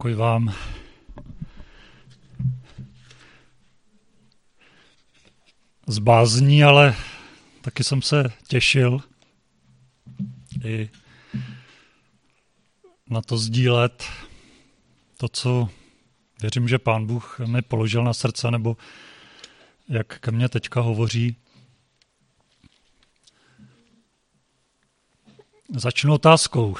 Pokoj vám. Z bázní, ale taky jsem se těšil i na to sdílet to, co věřím, že Pán Bůh mi položil na srdce, nebo jak ke mně teďka hovoří. Začnu otázkou.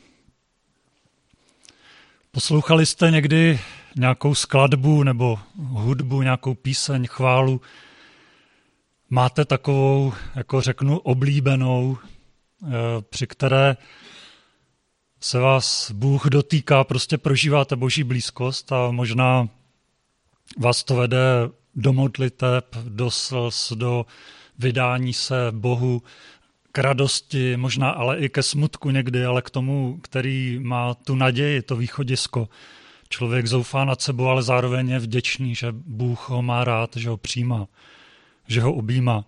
Poslouchali jste někdy nějakou skladbu nebo hudbu, nějakou píseň, chválu? Máte takovou, jako řeknu, oblíbenou, při které se vás Bůh dotýká, prostě prožíváte Boží blízkost a možná vás to vede do modliteb, do slz, do vydání se Bohu, k radosti, možná ale i ke smutku někdy, ale k tomu, který má tu naději, to východisko. Člověk zoufá nad sebou, ale zároveň je vděčný, že Bůh ho má rád, že ho přijímá, že ho objímá.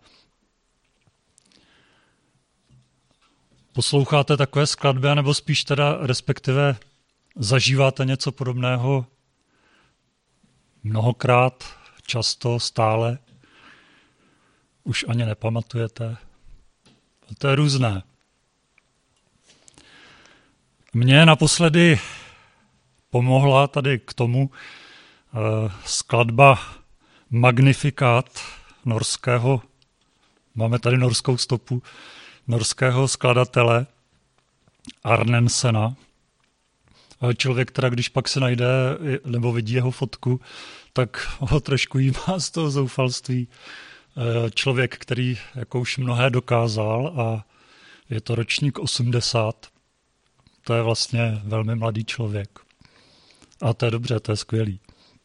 Posloucháte takové skladby, nebo spíš teda respektive zažíváte něco podobného mnohokrát, často, stále? Už ani nepamatujete? To je různé. Mně naposledy pomohla tady k tomu skladba Magnifikát norského, máme tady norskou stopu, norského skladatele Arnensena. Člověk, teda když pak se najde nebo vidí jeho fotku, tak ho trošku jímá z toho zoufalství. Člověk, který jako už mnohé dokázal a je to ročník 80. To je vlastně velmi mladý člověk. A to je dobře, to je skvělý.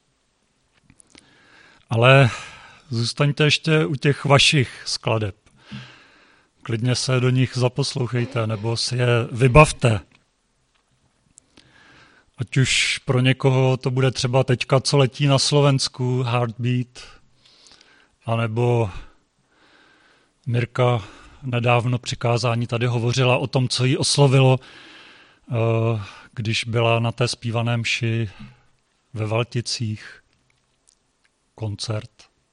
Ale zůstaňte ještě u těch vašich skladeb. Klidně se do nich zaposlouchejte nebo si je vybavte. Ať už pro někoho to bude třeba teďka, co letí na Slovensku, Heartbeat, anebo Mirka nedávno při kázání tady hovořila o tom, co jí oslovilo, když byla na té zpívané mši ve Valticích, koncert.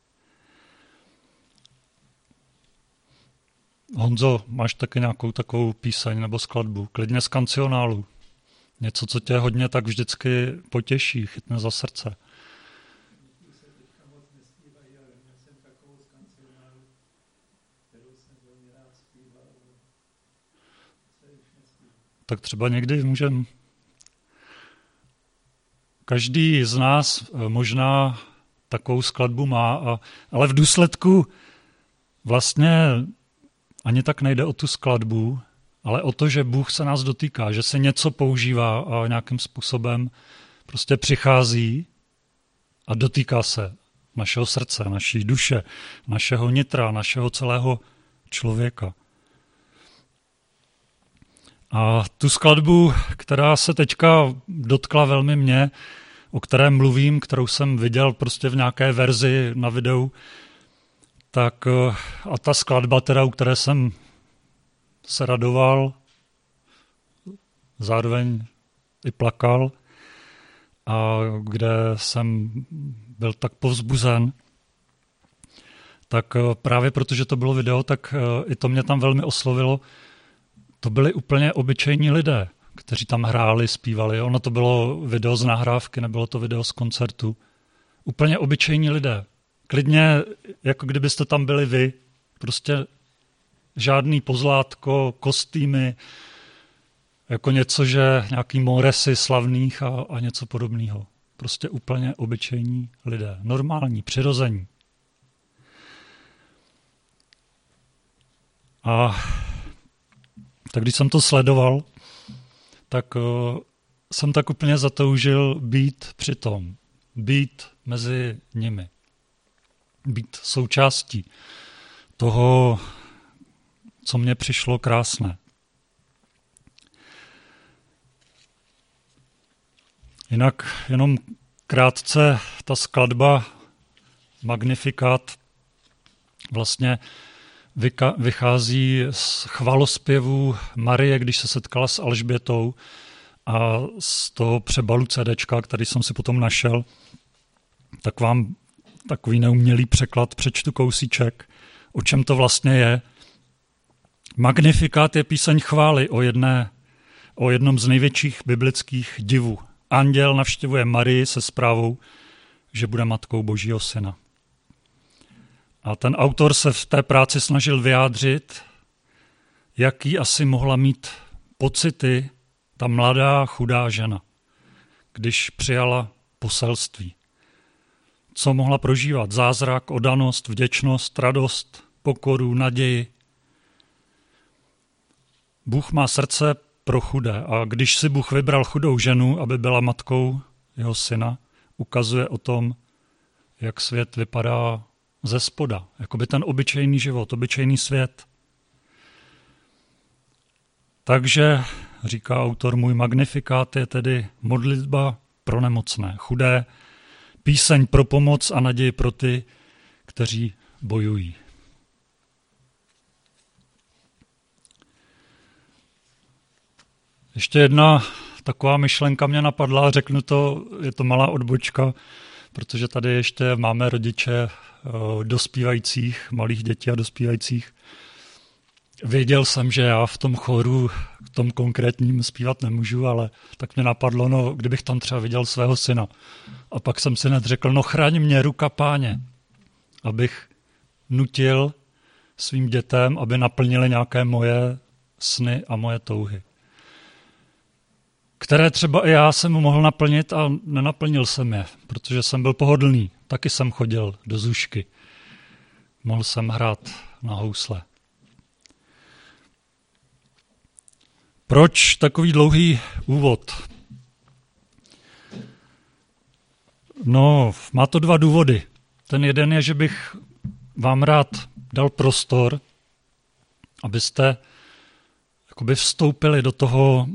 Honzo, máš taky nějakou takovou píseň nebo skladbu? Klidně z kancionálu. Něco, co tě hodně tak vždycky potěší, chytne za srdce. Tak třeba někdy můžeme. Každý z nás možná takovou skladbu má, ale v důsledku vlastně ani tak nejde o tu skladbu, ale o to, že Bůh se nás dotýká, že se něco používá a nějakým způsobem prostě přichází a dotýká se našeho srdce, naší duše, našeho nitra, našeho celého člověka. A tu skladbu, která se teďka dotkla velmi mě, o které mluvím, kterou jsem viděl prostě v nějaké verzi na videu, tak a ta skladba, teda, u které jsem se radoval, zároveň i plakal a kde jsem byl tak povzbuzen, tak právě protože to bylo video, tak i to mě tam velmi oslovilo. To byli úplně obyčejní lidé, kteří tam hráli, zpívali. Ono to bylo video z nahrávky, nebylo to video z koncertu. Úplně obyčejní lidé. Klidně, jako kdybyste tam byli vy. Prostě žádný pozlátko, kostýmy, jako něco, že nějaký moresy slavných a něco podobného. Prostě úplně obyčejní lidé. Normální, přirození. A tak když jsem to sledoval, tak jsem tak úplně zatoužil být přitom. Být mezi nimi. Být součástí toho, co mně přišlo krásné. Jinak jenom krátce ta skladba Magnifikát vlastně vychází z chvalospěvu Marie, když se setkala s Alžbětou A z toho přebalu CDčka, který jsem si potom našel, tak vám takový neumělý překlad přečtu kousíček, o čem to vlastně je. Magnifikát je píseň chvály o jednom z největších biblických divů. Anděl navštěvuje Marii se zprávou, že bude matkou Božího syna. A ten autor se v té práci snažil vyjádřit, jaký asi mohla mít pocity ta mladá chudá žena, když přijala poselství. Co mohla prožívat? Zázrak, oddanost, vděčnost, radost, pokoru, naději. Bůh má srdce pro chudé a když si Bůh vybral chudou ženu, aby byla matkou jeho syna, ukazuje o tom, jak svět vypadá ze spoda, jakoby ten obyčejný život, obyčejný svět. Takže, říká autor, můj magnifikát je tedy modlitba pro nemocné, chudé, píseň pro pomoc a naději pro ty, kteří bojují. Ještě jedna taková myšlenka mě napadla, řeknu to, je to malá odbočka, protože tady ještě máme rodiče dospívajících, malých dětí a dospívajících. Věděl jsem, že já v tom choru, v tom konkrétním zpívat nemůžu, ale tak mě napadlo, no, kdybych tam třeba viděl svého syna. A pak jsem si hned řekl, no chraň mě ruka Páně, abych nutil svým dětem, aby naplnili nějaké moje sny a moje touhy. Které třeba i já jsem mohl naplnit a nenaplnil jsem je, protože jsem byl pohodlný. Taky jsem chodil do zušky. Mohl jsem hrát na housle. Proč takový dlouhý úvod? No, má to dva důvody. Ten jeden je, že bych vám rád dal prostor, abyste jakoby vstoupili do toho,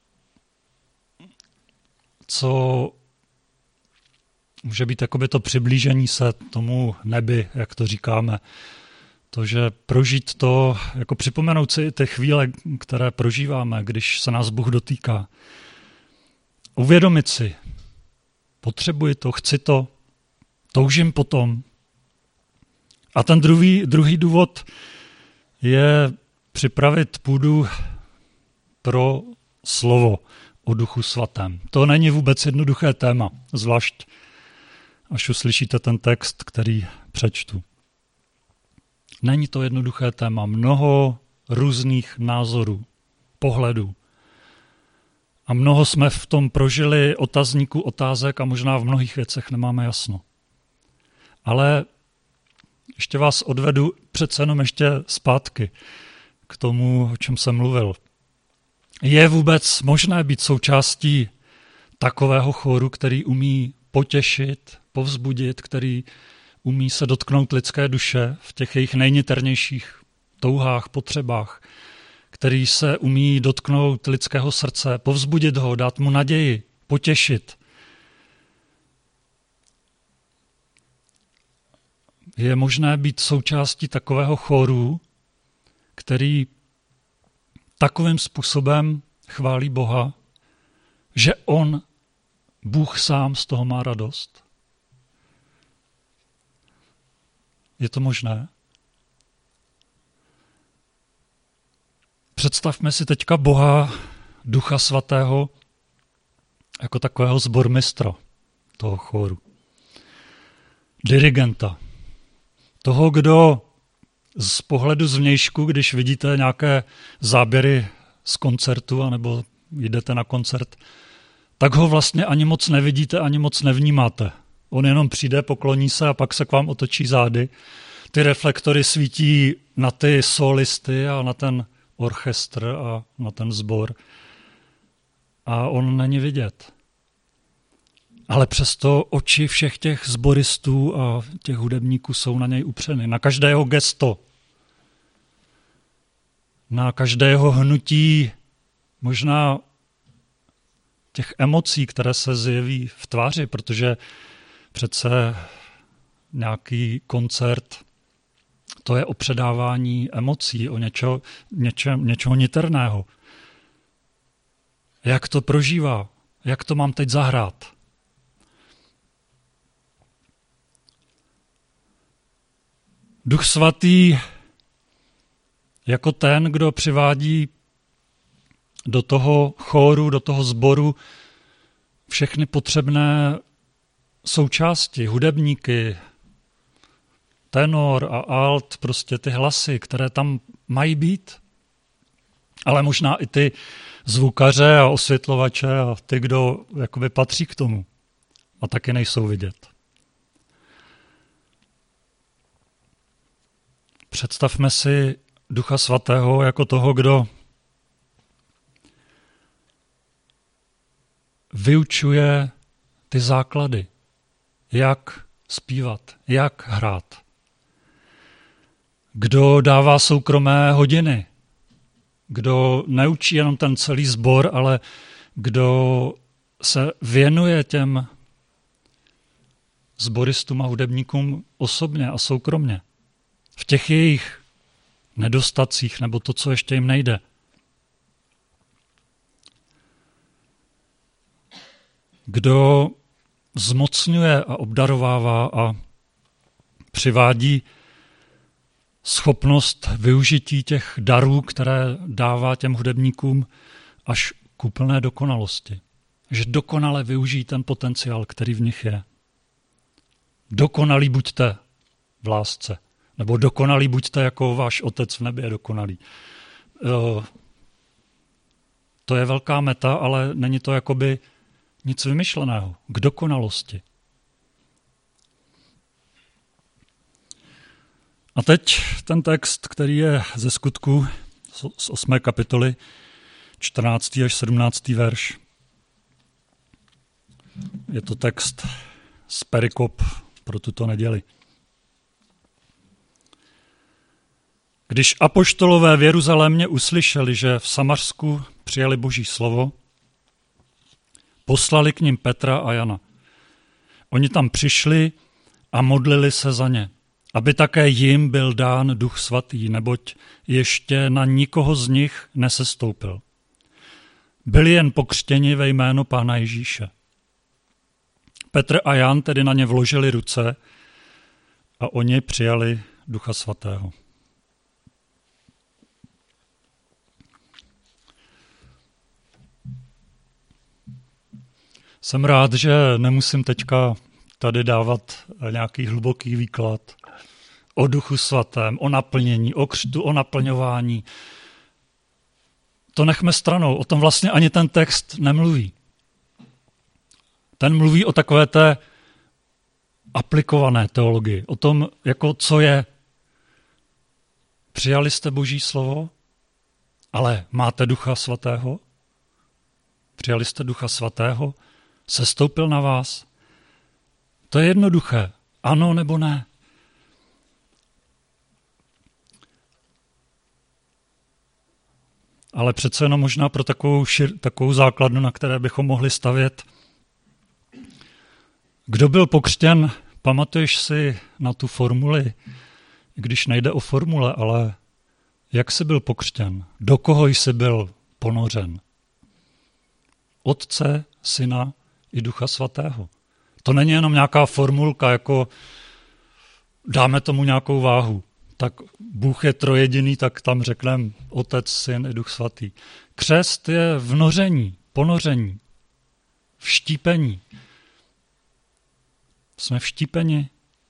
co může být jakoby to přiblížení se tomu nebi, jak to říkáme. To, že prožít to, jako připomenout si ty chvíle, které prožíváme, když se nás Bůh dotýká. Uvědomit si, potřebuji to, chci to, toužím potom. A ten druhý důvod je připravit půdu pro slovo o Duchu svatém. To není vůbec jednoduché téma, zvlášť až uslyšíte ten text, který přečtu. Není to jednoduché téma, mnoho různých názorů, pohledů. A mnoho jsme v tom prožili otazníků, otázek a možná v mnohých věcech nemáme jasno. Ale ještě vás odvedu přece jenom ještě zpátky k tomu, o čem jsem mluvil. Je vůbec možné být součástí takového chóru, který umí potěšit, povzbudit, který umí se dotknout lidské duše v těch jejich nejniternějších touhách, potřebách, který se umí dotknout lidského srdce, povzbudit ho, dát mu naději, potěšit. Je možné být součástí takového chóru, který takovým způsobem chválí Boha, že Bůh sám z toho má radost. Je to možné? Představme si teďka Boha, Ducha svatého, jako takového sbormistra toho chóru. Dirigenta. Toho, kdo z pohledu zvnějšku, když vidíte nějaké záběry z koncertu, anebo jdete na koncert, tak ho vlastně ani moc nevidíte, ani moc nevnímáte. On jenom přijde, pokloní se a pak se k vám otočí zády. Ty reflektory svítí na ty solisty a na ten orchestr a na ten sbor. A on není vidět. Ale přesto oči všech těch sboristů a těch hudebníků jsou na něj upřeny. Na každé jeho gesto, na každé jeho hnutí, možná těch emocí, které se zjeví v tváři, protože přece nějaký koncert, to je o předávání emocí, o něčeho niterného. Jak to prožívá? Jak to mám teď zahrát? Duch svatý jako ten, kdo přivádí do toho chóru, do toho sboru všechny potřebné součásti, hudebníky, tenor a alt, prostě ty hlasy, které tam mají být. Ale možná i ty zvukaře a osvětlovače a ty, kdo jakoby patří k tomu a taky nejsou vidět. Představme si Ducha svatého jako toho, kdo vyučuje ty základy, jak zpívat, jak hrát. Kdo dává soukromé hodiny, kdo neučí jenom ten celý sbor, ale kdo se věnuje těm sboristům a hudebníkům osobně a soukromně. V těch jejich nedostacích nebo to, co ještě jim nejde. Kdo zmocňuje a obdarovává a přivádí schopnost využití těch darů, které dává těm hudebníkům až k úplné dokonalosti. Že dokonale využijí ten potenciál, který v nich je. Dokonalí buďte v lásce. Nebo dokonalí buďte, jako váš otec v nebi je dokonalý. To je velká meta, ale není to jakoby nic vymyšleného. K dokonalosti. A teď ten text, který je ze Skutků z 8. kapitoly, 14. až 17. verš. Je to text z perikop pro tuto neděli. Když apoštolové v Jeruzalémě uslyšeli, že v Samařsku přijali Boží slovo, poslali k nim Petra a Jana. Oni tam přišli a modlili se za ně, aby také jim byl dán Duch svatý, neboť ještě na nikoho z nich nesestoupil. Byli jen pokřtěni ve jméno Pána Ježíše. Petr a Jan tedy na ně vložili ruce a oni přijali Ducha svatého. Jsem rád, že nemusím teďka tady dávat nějaký hluboký výklad o Duchu svatém, o naplnění, o křtu, o naplňování. To nechme stranou, o tom vlastně ani ten text nemluví. Ten mluví o takové té aplikované teologii, o tom, jako co je. Přijali jste Boží slovo, ale máte Ducha svatého? Přijali jste Ducha svatého? Sestoupil na vás? To je jednoduché. Ano nebo ne? Ale přece jenom možná pro takovou základnu, na které bychom mohli stavět. Kdo byl pokřtěn, pamatuješ si na tu formuli? Když nejde o formule, ale jak jsi byl pokřtěn? Do koho jsi byl ponořen? Otce, Syna i Ducha svatého. To není jenom nějaká formulka, jako dáme tomu nějakou váhu. Tak Bůh je trojediný, tak tam řekneme Otec, Syn i Duch svatý. Křest je vnoření, ponoření, vštípení. Jsme vštípeni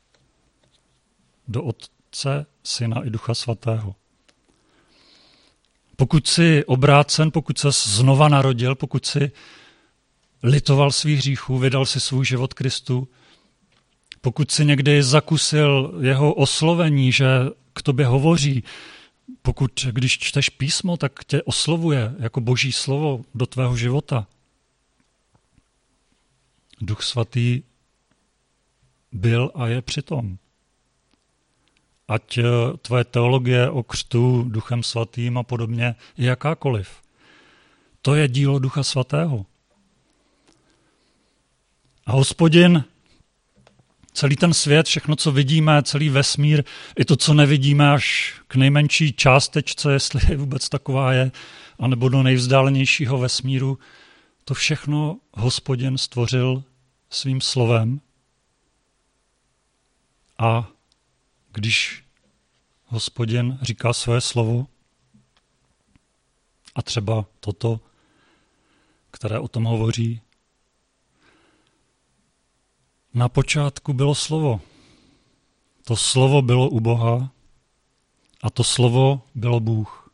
do Otce, Syna i Ducha svatého. Pokud jsi obrácen, pokud ses znova narodil, pokud jsi litoval svých hříchů, vydal si svůj život Kristu, pokud jsi někdy zakusil jeho oslovení, že k tobě hovoří, pokud když čteš písmo, tak tě oslovuje jako Boží slovo do tvého života. Duch svatý byl a je přitom. Ať tvoje teologie o křtu Duchem svatým a podobně je jakákoliv. To je dílo Ducha svatého. A Hospodin celý ten svět, všechno, co vidíme, celý vesmír, i to, co nevidíme až k nejmenší částečce, jestli vůbec taková je, anebo do nejvzdálenějšího vesmíru, to všechno Hospodin stvořil svým slovem. A když Hospodin říká své slovo, a třeba toto, které o tom hovoří, na počátku bylo slovo. To slovo bylo u Boha a to slovo bylo Bůh.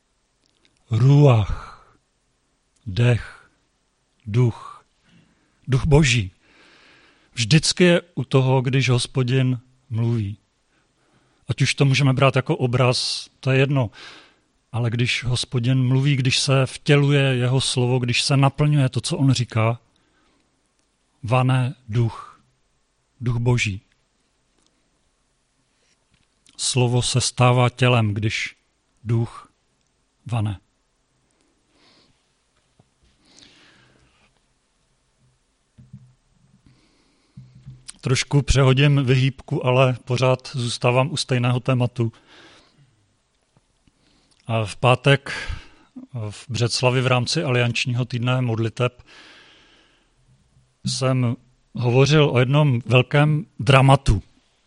Ruach, dech, duch, duch Boží. Vždycky je u toho, když Hospodin mluví. Ať už to můžeme brát jako obraz, to je jedno. Ale když Hospodin mluví, když se vtěluje jeho slovo, když se naplňuje to, co on říká, vane duch, duch Boží. Slovo se stává tělem, když duch vane. Trošku přehodím vyhýbku, ale pořád zůstávám u stejného tématu. A v pátek v Břeclavi v rámci aliančního týdne modliteb jsem hovořil o jednom velkém dramatu,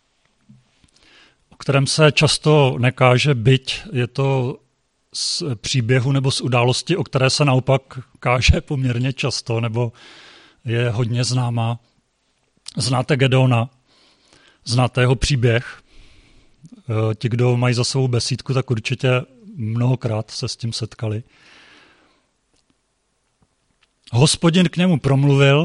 o kterém se často nekáže, byť je to z příběhu nebo z události, o které se naopak káže poměrně často, nebo je hodně známá. Znáte Gedeona, znáte jeho příběh. Ti, kdo mají za svou besídku, tak určitě mnohokrát se s tím setkali. Hospodin k němu promluvil,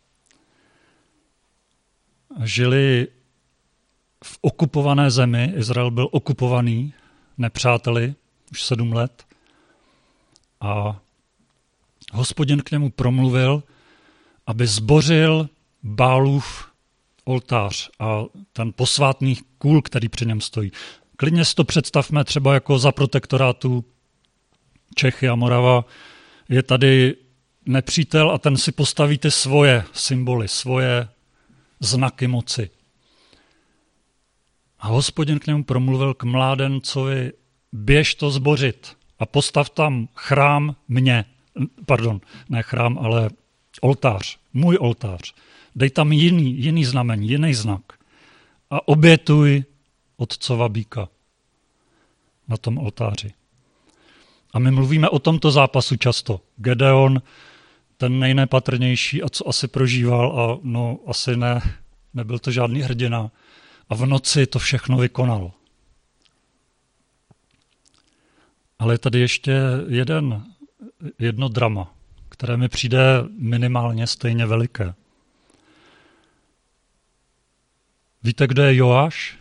žili v okupované zemi, Izrael byl okupovaný nepřáteli už 7 let a Hospodin k němu promluvil, aby zbořil Bálův oltář a ten posvátný kůl, který při něm stojí. Klidně si to představme třeba jako za protektorátu Čechy a Morava. Je tady nepřítel a ten si postaví ty svoje symboly, svoje znaky moci. A Hospodin k němu promluvil k mládencovi, běž to zbořit a postav tam chrám mě. Pardon, ne chrám, ale oltář, můj oltář. Dej tam jiný znamení, jiný znak a obětuj otcova býka na tom oltáři. A my mluvíme o tomto zápasu často. Gedeon, ten nejnepatrnější a co asi prožíval a no asi nebyl to žádný hrdina a v noci to všechno vykonal. Ale je tady ještě jedno drama, které mi přijde minimálně stejně veliké. Víte, kdo je Joáš?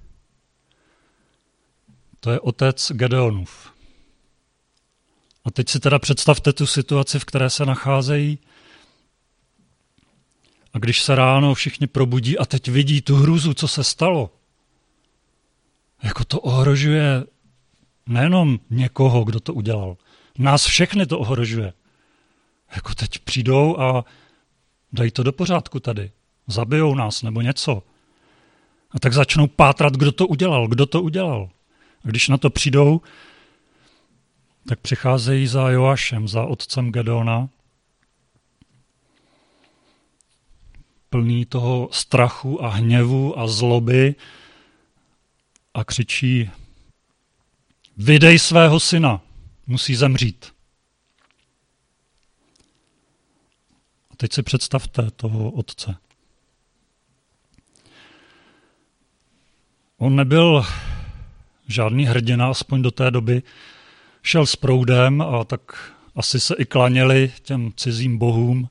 To je otec Gedeonův. A teď si teda představte tu situaci, v které se nacházejí. A když se ráno všichni probudí a teď vidí tu hrůzu, co se stalo, jako to ohrožuje nejenom někoho, kdo to udělal. Nás všechny to ohrožuje. Jako teď přijdou a dají to do pořádku tady. Zabijou nás nebo něco. A tak začnou pátrat, kdo to udělal. A když na to přijdou, tak přicházejí za Joášem, za otcem Gedeona, plný toho strachu a hněvu a zloby a křičí, vydej svého syna, musí zemřít. A teď si představte toho otce. On nebyl žádný hrdina, aspoň do té doby. Šel s proudem a tak asi se i klaněli těm cizím bohům.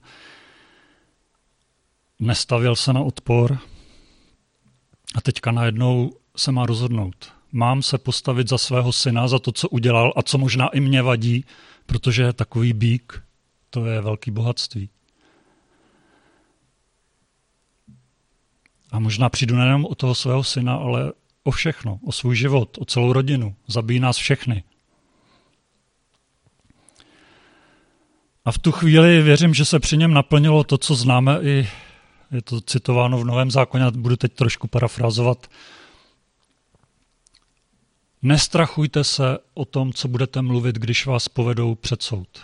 Nestavil se na odpor. A teďka najednou se má rozhodnout. Mám se postavit za svého syna, za to, co udělal a co možná i mě vadí, protože takový býk, to je velký bohatství. A možná přijdu nejenom o toho svého syna, ale o všechno, o svůj život, o celou rodinu. Zabíjí nás všechny. A v tu chvíli věřím, že se při něm naplnilo to, co známe i je to citováno v Novém zákoně, budu teď trošku parafrázovat. Nestrachujte se o tom, co budete mluvit, když vás povedou před soud.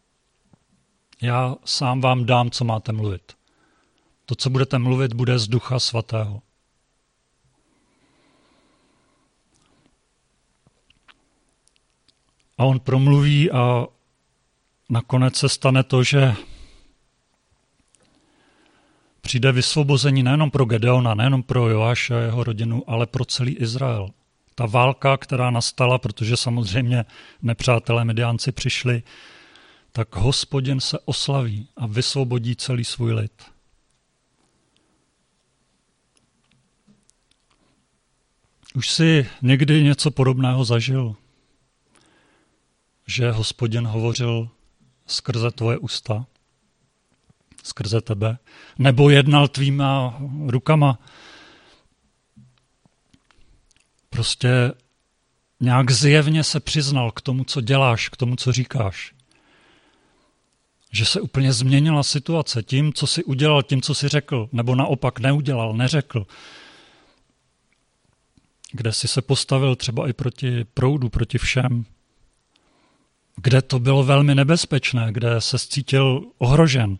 Já sám vám dám, co máte mluvit. To, co budete mluvit, bude z Ducha Svatého. A on promluví a nakonec se stane to, že přijde vysvobození nejenom pro Gedeona, nejenom pro Joáše a jeho rodinu, ale pro celý Izrael. Ta válka, která nastala, protože samozřejmě nepřátelé Midiánci přišli, tak Hospodin se oslaví a vysvobodí celý svůj lid. Už jsi někdy něco podobného zažil? Že Hospodin hovořil skrze tvoje ústa, skrze tebe, nebo jednal tvýma rukama. Prostě nějak zjevně se přiznal k tomu, co děláš, k tomu, co říkáš. Že se úplně změnila situace tím, co jsi udělal, tím, co jsi řekl, nebo naopak neudělal, neřekl. Kde jsi se postavil třeba i proti proudu, proti všem. Kde to bylo velmi nebezpečné, kde se cítil ohrožen.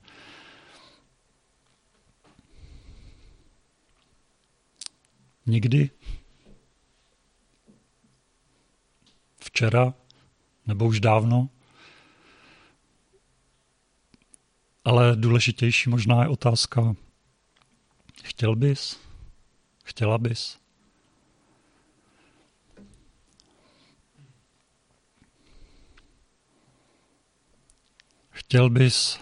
Nikdy? Včera? Nebo už dávno? Ale důležitější možná je otázka, chtěl bys? Chtěla bys? Chtěl bys,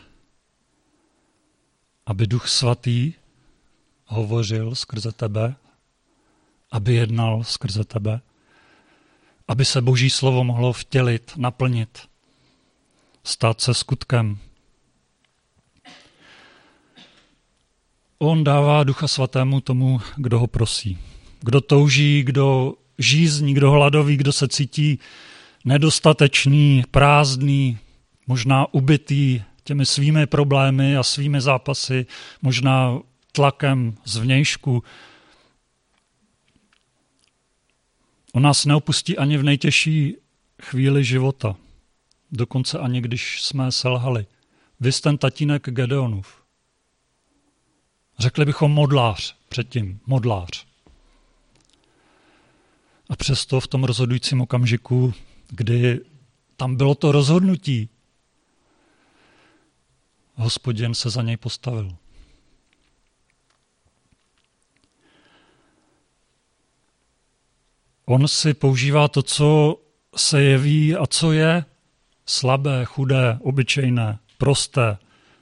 aby Duch Svatý hovořil skrze tebe, aby jednal skrze tebe, aby se Boží slovo mohlo vtělit, naplnit, stát se skutkem. On dává Ducha Svatému tomu, kdo ho prosí. Kdo touží, kdo žízní, kdo hladoví, kdo se cítí nedostatečný, prázdný, možná ubitý těmi svými problémy a svými zápasy, možná tlakem zvnějšku. On nás neopustí ani v nejtěžší chvíli života, dokonce ani když jsme selhali. Vy jste ten tatínek Gedeonův. Řekli bychom modlář předtím, modlář. A přesto v tom rozhodujícím okamžiku, kdy tam bylo to rozhodnutí, Hospodin se za něj postavil. On si používá to, co se jeví a co je slabé, chudé, obyčejné, prosté.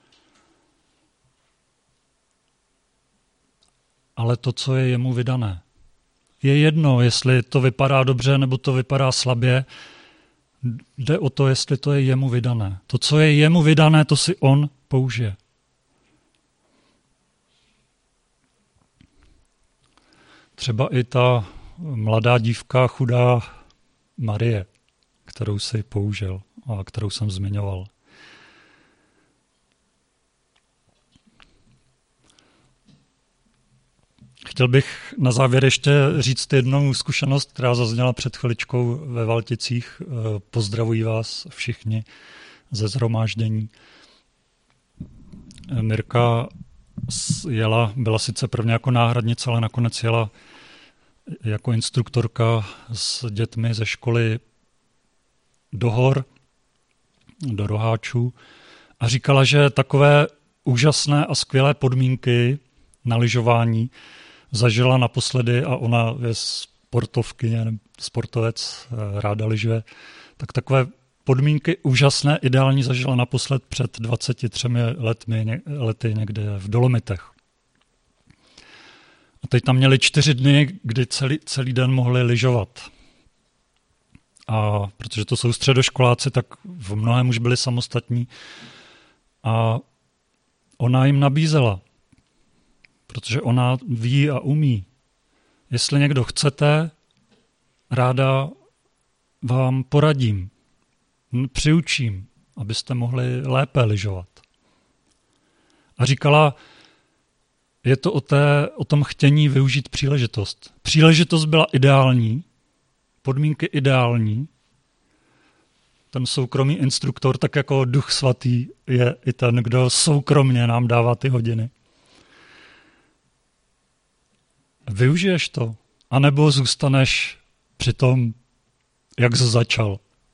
Ale to, co je jemu vydané. Je jedno, jestli to vypadá dobře, nebo to vypadá slabě. Jde o to, jestli to je jemu vydané. To, co je jemu vydané, to si on použije. Třeba i ta mladá dívka, chudá Marie, kterou si použil a kterou jsem zmiňoval. Chtěl bych na závěr ještě říct jednu zkušenost, která zazněla před chviličkou ve Valticích. Pozdravuji vás všichni ze shromáždění. Mirka byla sice prvně jako náhradnice, ale nakonec jela jako instruktorka s dětmi ze školy do hor, do Roháčů a říkala, že takové úžasné a skvělé podmínky na lyžování zažila naposledy a ona je sportovkyně, sportovec, ráda lyžuje, tak takové podmínky úžasné, ideální zažila naposled před 23 lety někde v Dolomitech. A teď tam měli 4 dny, kdy celý den mohli lyžovat. A protože to jsou středoškoláci, tak v mnohém už byli samostatní. A ona jim nabízela, protože ona ví a umí. Jestli někdo chcete, ráda vám poradím, přiučím, abyste mohli lépe lyžovat. A říkala, je to o tom chtění využít příležitost. Příležitost byla ideální, podmínky ideální. Ten soukromý instruktor, tak jako Duch Svatý, je i ten, kdo soukromně nám dává ty hodiny. Využiješ to? A nebo zůstaneš při tom, jak jsi začal?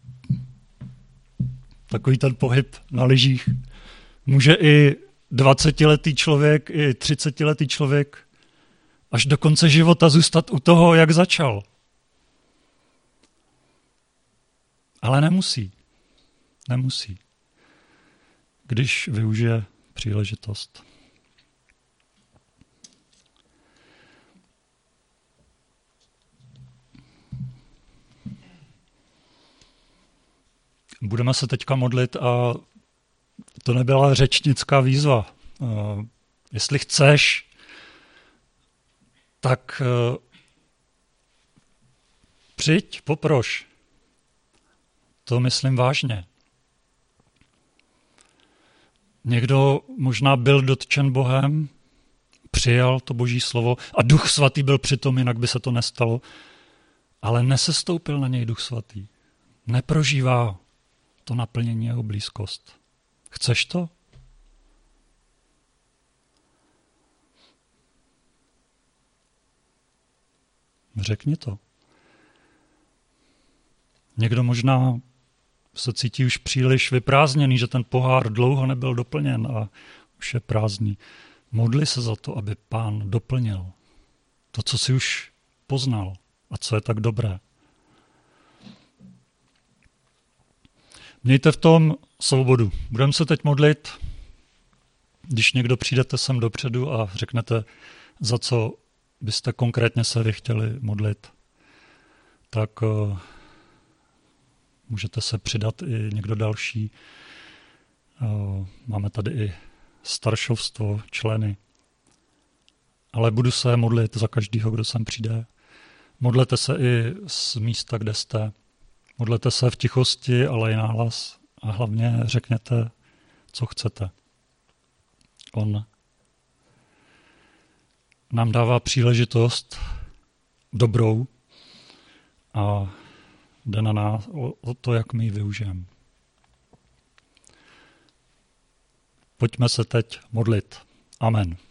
Takový ten pohyb na lyžích. Může i 20letý člověk, i 30letý člověk až do konce života zůstat u toho, jak začal. Ale nemusí. Nemusí. Když využije příležitost. Budeme se teďka modlit a to nebyla řečnická výzva. Jestli chceš, tak přijď, poproš. To myslím vážně. Někdo možná byl dotčen Bohem, přijal to Boží slovo a Duch Svatý byl přitom, jinak by se to nestalo, ale nesestoupil na něj Duch Svatý. Neprožívá to naplnění jeho blízkost. Chceš to? Řekni to. Někdo možná se cítí už příliš vyprázdněný, že ten pohár dlouho nebyl doplněn a už je prázdný. Modli se za to, aby Pán doplnil to, co si už poznal a co je tak dobré. Mějte v tom svobodu. Budeme se teď modlit, když někdo přijdete sem dopředu a řeknete, za co byste konkrétně se vy chtěli modlit, tak můžete se přidat i někdo další. Máme tady i staršovstvo, členy. Ale budu se modlit za každého, kdo sem přijde. Modlete se i z místa, kde jste. Modlete se v tichosti, ale i nahlas. A hlavně řekněte, co chcete. On nám dává příležitost dobrou a jde na nás o to, jak my ji využijeme. Pojďme se teď modlit. Amen.